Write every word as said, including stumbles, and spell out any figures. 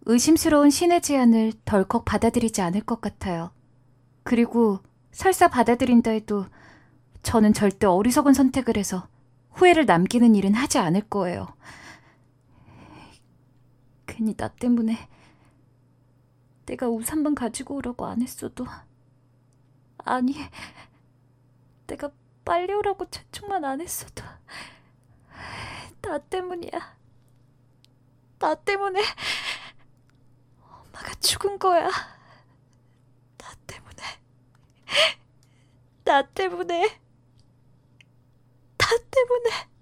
의심스러운 신의 제안을 덜컥 받아들이지 않을 것 같아요. 그리고 설사 받아들인다 해도 저는 절대 어리석은 선택을 해서 후회를 남기는 일은 하지 않을 거예요. 괜히 나 때문에 내가 우산만 가지고 오라고 안 했어도, 아니, 내가 빨리 오라고 재촉만 안 했어도 나 때문이야. 나 때문에 엄마가 죽은 거야. 나 때문에, 나 때문에, 나 때문에.